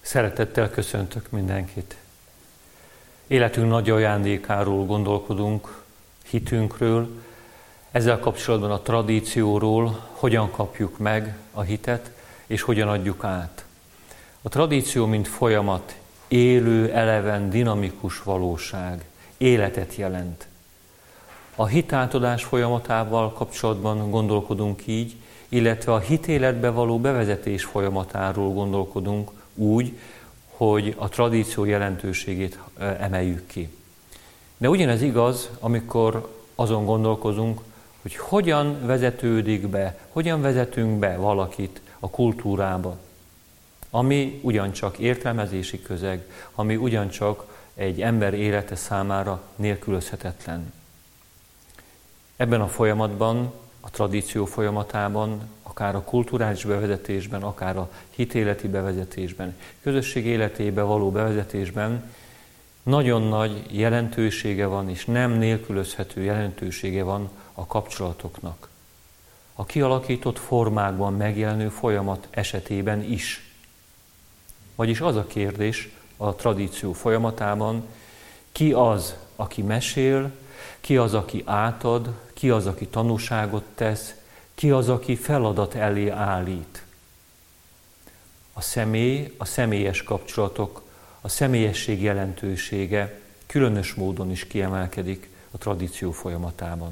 Szeretettel köszöntök mindenkit. Életünk nagy ajándékáról gondolkodunk, hitünkről, ezzel kapcsolatban a tradícióról, hogyan kapjuk meg a hitet, és hogyan adjuk át. A tradíció, mint folyamat, élő, eleven, dinamikus valóság, életet jelent. A hitátadás folyamatával kapcsolatban gondolkodunk így, illetve a hitéletbe való bevezetés folyamatáról gondolkodunk úgy, hogy a tradíció jelentőségét emeljük ki. De ugyanez igaz, amikor azon gondolkozunk, hogy hogyan vezetődik be, hogyan vezetünk be valakit a kultúrába, ami ugyancsak értelmezési közeg, ami ugyancsak egy ember élete számára nélkülözhetetlen. Ebben a folyamatban, a tradíció folyamatában, akár a kulturális bevezetésben, akár a hitéleti bevezetésben, közösség életébe való bevezetésben nagyon nagy jelentősége van, és nem nélkülözhető jelentősége van a kapcsolatoknak. A kialakított formákban megjelenő folyamat esetében is. Vagyis az a kérdés a tradíció folyamatában, ki az, aki mesél, ki az, aki átad, ki az, aki tanúságot tesz, ki az, aki feladat elé állít. A személy, a személyes kapcsolatok, a személyesség jelentősége különös módon is kiemelkedik a tradíció folyamatában.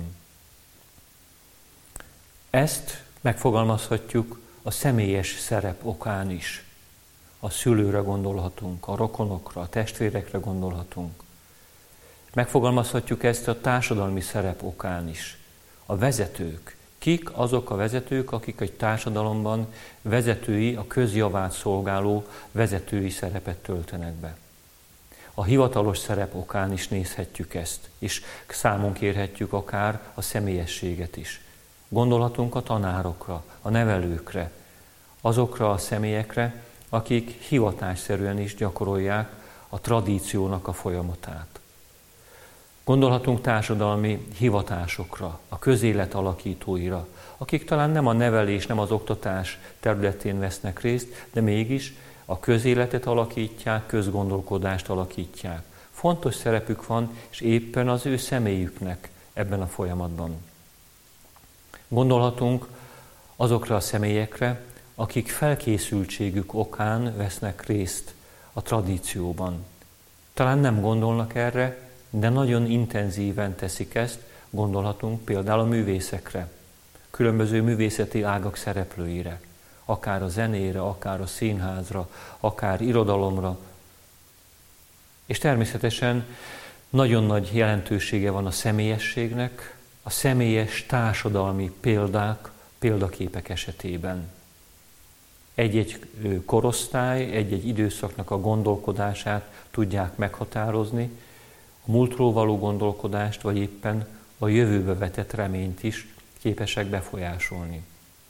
Ezt megfogalmazhatjuk a személyes szerep okán is. A szülőre gondolhatunk, a rokonokra, a testvérekre gondolhatunk. Megfogalmazhatjuk ezt a társadalmi szerep okán is. A vezetők. Kik azok a vezetők, akik egy társadalomban vezetői, a közjavát szolgáló vezetői szerepet töltenek be. A hivatalos szerep okán is nézhetjük ezt, és számon kérhetjük akár a személyességet is. Gondolhatunk a tanárokra, a nevelőkre, azokra a személyekre, akik hivatásszerűen is gyakorolják a tradíciónak a folyamatát. Gondolhatunk társadalmi hivatásokra, a közélet alakítóira, akik talán nem a nevelés, nem az oktatás területén vesznek részt, de mégis a közéletet alakítják, közgondolkodást alakítják. Fontos szerepük van, és éppen az ő személyüknek ebben a folyamatban. Gondolhatunk azokra a személyekre, akik felkészültségük okán vesznek részt a tradícióban. Talán nem gondolnak erre, de nagyon intenzíven teszik ezt, gondolhatunk például a művészekre, különböző művészeti ágak szereplőire, akár a zenére, akár a színházra, akár irodalomra. És természetesen nagyon nagy jelentősége van a személyességnek, a személyes társadalmi példák, példaképek esetében. Egy-egy korosztály, egy-egy időszaknak a gondolkodását tudják meghatározni, a múltról való gondolkodást, vagy éppen a jövőbe vetett reményt is képesek befolyásolni.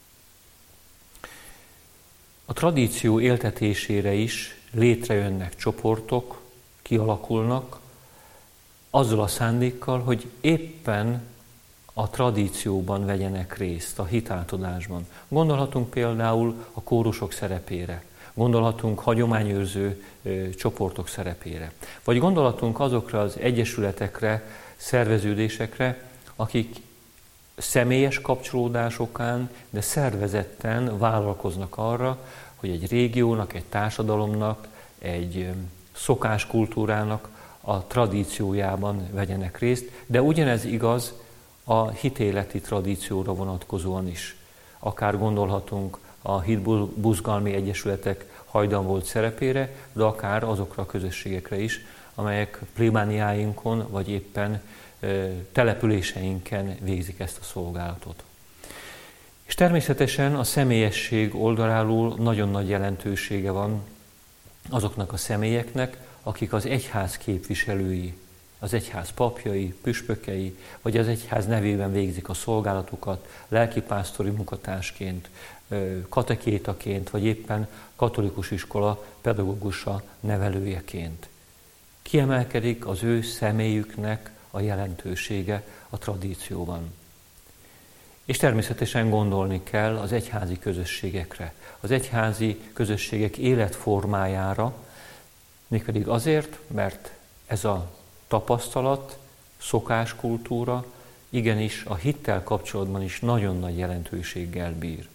A tradíció éltetésére is létrejönnek csoportok, kialakulnak, azzal a szándékkal, hogy éppen a tradícióban vegyenek részt, a hitátadásban. Gondolhatunk például a kórusok szerepére, gondolhatunk hagyományőrző csoportok szerepére, vagy gondolhatunk azokra az egyesületekre, szerveződésekre, akik személyes kapcsolódásokán, de szervezetten vállalkoznak arra, hogy egy régiónak, egy társadalomnak, egy szokáskultúrának a tradíciójában vegyenek részt, de ugyanez igaz a hitéleti tradícióra vonatkozóan is. Akár gondolhatunk a hitbuzgalmi egyesületek hajdan volt szerepére, de akár azokra a közösségekre is, amelyek plébániáinkon, vagy éppen településeinken végzik ezt a szolgálatot. És természetesen a személyesség oldaláról nagyon nagy jelentősége van azoknak a személyeknek, akik az egyház képviselői, az egyház papjai, püspökei, vagy az egyház nevében végzik a szolgálatukat, lelkipásztori munkatársként, katekétaként, vagy éppen katolikus iskola pedagógusa, nevelőjeként. Kiemelkedik az ő személyüknek a jelentősége a tradícióban. És természetesen gondolni kell az egyházi közösségekre, az egyházi közösségek életformájára, mégpedig azért, mert ez a tapasztalat, szokáskultúra igenis a hittel kapcsolatban is nagyon nagy jelentőséggel bír.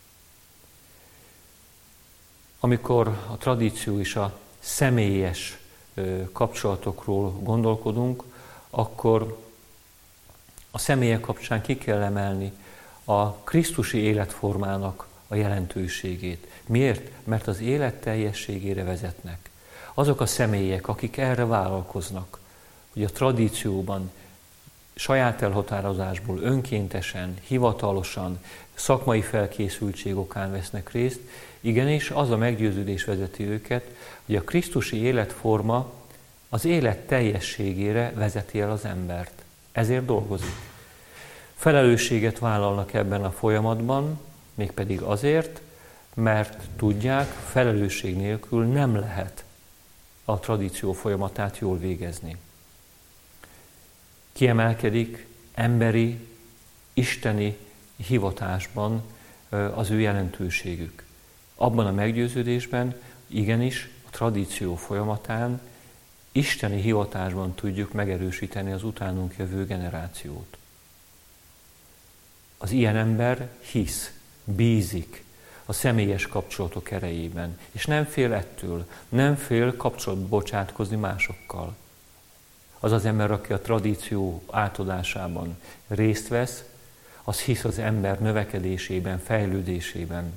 Amikor a tradíció és a személyes kapcsolatokról gondolkodunk, akkor a személyek kapcsán ki kell emelni a krisztusi életformának a jelentőségét. Miért? Mert az élet teljességére vezetnek. Azok a személyek, akik erre vállalkoznak, hogy a tradícióban saját elhatározásból önkéntesen, hivatalosan, szakmai felkészültség okán vesznek részt, igenis az a meggyőződés vezeti őket, hogy a krisztusi életforma az élet teljességére vezeti el az embert. Ezért dolgozik. Felelősséget vállalnak ebben a folyamatban, mégpedig azért, mert tudják, felelősség nélkül nem lehet a tradíció folyamatát jól végezni. Kiemelkedik emberi, isteni hivatásban az ő jelentőségük. Abban a meggyőződésben igenis a tradíció folyamatán isteni hivatásban tudjuk megerősíteni az utánunk jövő generációt. Az ilyen ember hisz, bízik a személyes kapcsolatok erejében, és nem fél ettől, nem fél kapcsolatba bocsátkozni másokkal. Az az ember, aki a tradíció átadásában részt vesz, az hisz az ember növekedésében, fejlődésében.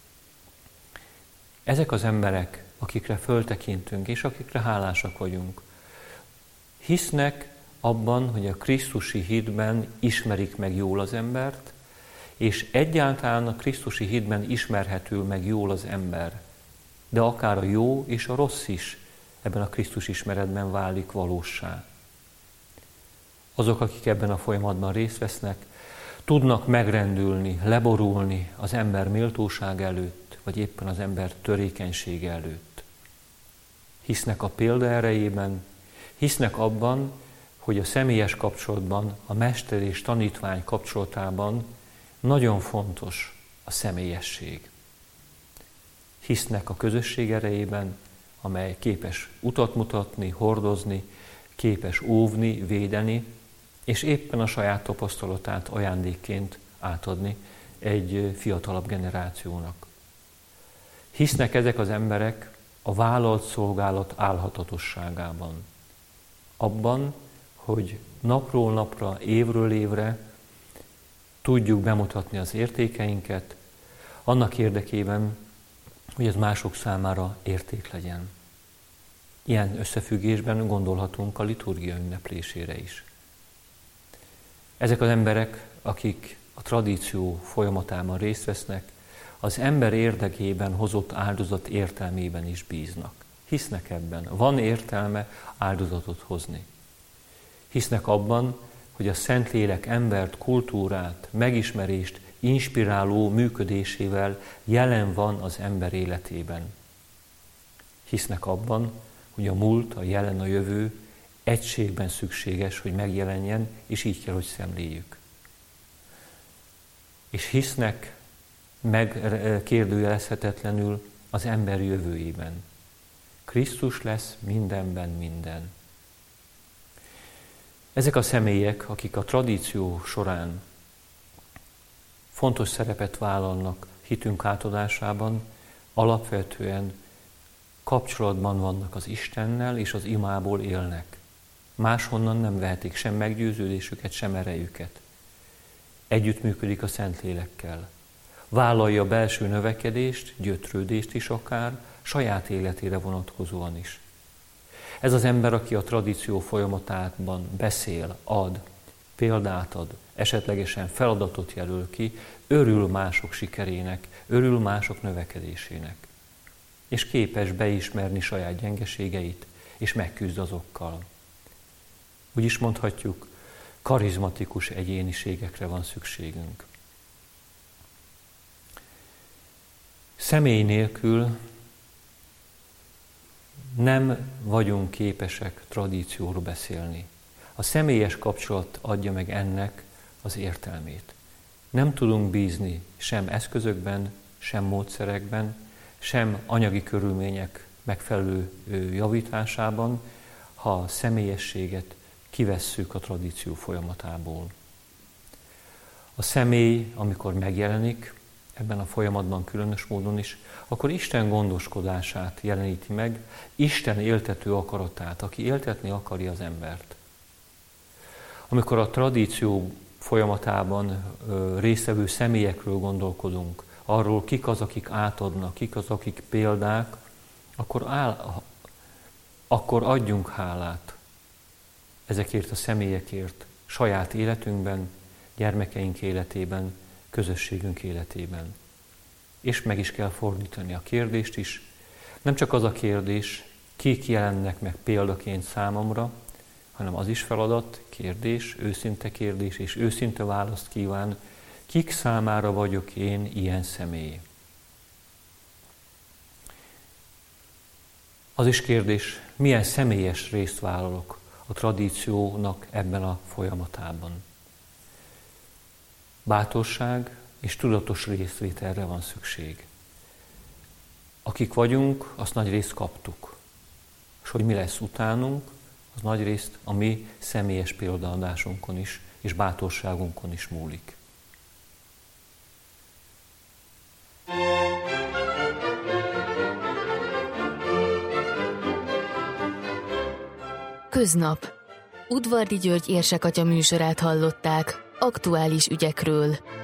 Ezek az emberek, akikre föltekintünk, és akikre hálásak vagyunk, hisznek abban, hogy a krisztusi hitben ismerik meg jól az embert, és egyáltalán a krisztusi hitben ismerhető meg jól az ember. De akár a jó és a rossz is ebben a Krisztus ismeretben válik valóssá. Azok, akik ebben a folyamatban részt vesznek, tudnak megrendülni, leborulni az ember méltóság előtt, vagy éppen az ember törékenysége előtt. Hisznek a példa erejében, hisznek abban, hogy a személyes kapcsolatban, a mester és tanítvány kapcsolatában nagyon fontos a személyesség. Hisznek a közösség erejében, amely képes utat mutatni, hordozni, képes óvni, védeni, és éppen a saját tapasztalatát ajándékként átadni egy fiatalabb generációnak. Hisznek ezek az emberek a vállalt szolgálat álhatatosságában. Abban, hogy napról napra, évről évre tudjuk bemutatni az értékeinket, annak érdekében, hogy ez mások számára érték legyen. Ilyen összefüggésben gondolhatunk a liturgia ünneplésére is. Ezek az emberek, akik a tradíció folyamatában részt vesznek, az ember érdekében hozott áldozat értelmében is bíznak. Hisznek ebben. Van értelme áldozatot hozni. Hisznek abban, hogy a Szentlélek embert, kultúrát, megismerést inspiráló működésével jelen van az ember életében. Hisznek abban, hogy a múlt, a jelen, a jövő egységben szükséges, hogy megjelenjen, és így kell, hogy szemléljük. És hisznek megkérdőjelezhetetlenül az ember jövőjében. Krisztus lesz mindenben minden. Ezek a személyek, akik a tradíció során fontos szerepet vállalnak hitünk átadásában, alapvetően kapcsolatban vannak az Istennel, és az imából élnek. Máshonnan nem vehetik sem meggyőződésüket, sem erejüket. Együttműködik a Szentlélekkel. Vállalja a belső növekedést, gyötrődést is akár, saját életére vonatkozóan is. Ez az ember, aki a tradíció folyamatában beszél, ad, példát ad, esetlegesen feladatot jelöl ki, örül mások sikerének, örül mások növekedésének. És képes beismerni saját gyengeségeit, és megküzd azokkal. Úgy is mondhatjuk, karizmatikus egyéniségekre van szükségünk. Személy nélkül nem vagyunk képesek tradícióról beszélni. A személyes kapcsolat adja meg ennek az értelmét. Nem tudunk bízni sem eszközökben, sem módszerekben, sem anyagi körülmények megfelelő javításában, ha a személyességet kivesszük a tradíció folyamatából. A személy, amikor megjelenik, ebben a folyamatban különös módon is, akkor Isten gondoskodását jeleníti meg, Isten éltető akaratát, aki éltetni akarja az embert. Amikor a tradíció folyamatában résztvevő személyekről gondolkodunk, arról kik az, akik átadnak, kik az, akik példák, akkor adjunk hálát ezekért a személyekért saját életünkben, gyermekeink életében, közösségünk életében. És meg is kell fordítani a kérdést is. Nem csak az a kérdés, kik jelennek meg példaként számomra, hanem az is feladat, kérdés és őszinte választ kíván, kik számára vagyok én ilyen személy. Az is kérdés, milyen személyes részt vállalok a tradíciónak ebben a folyamatában. Bátorság és tudatos részvételre van szükség. Akik vagyunk, azt nagy részt kaptuk. És hogy mi lesz utánunk, az nagy részt a mi személyes példaadásunkon is, és bátorságunkon is múlik. Köznap. Udvardi György érsekatya műsorát hallották, aktuális ügyekről.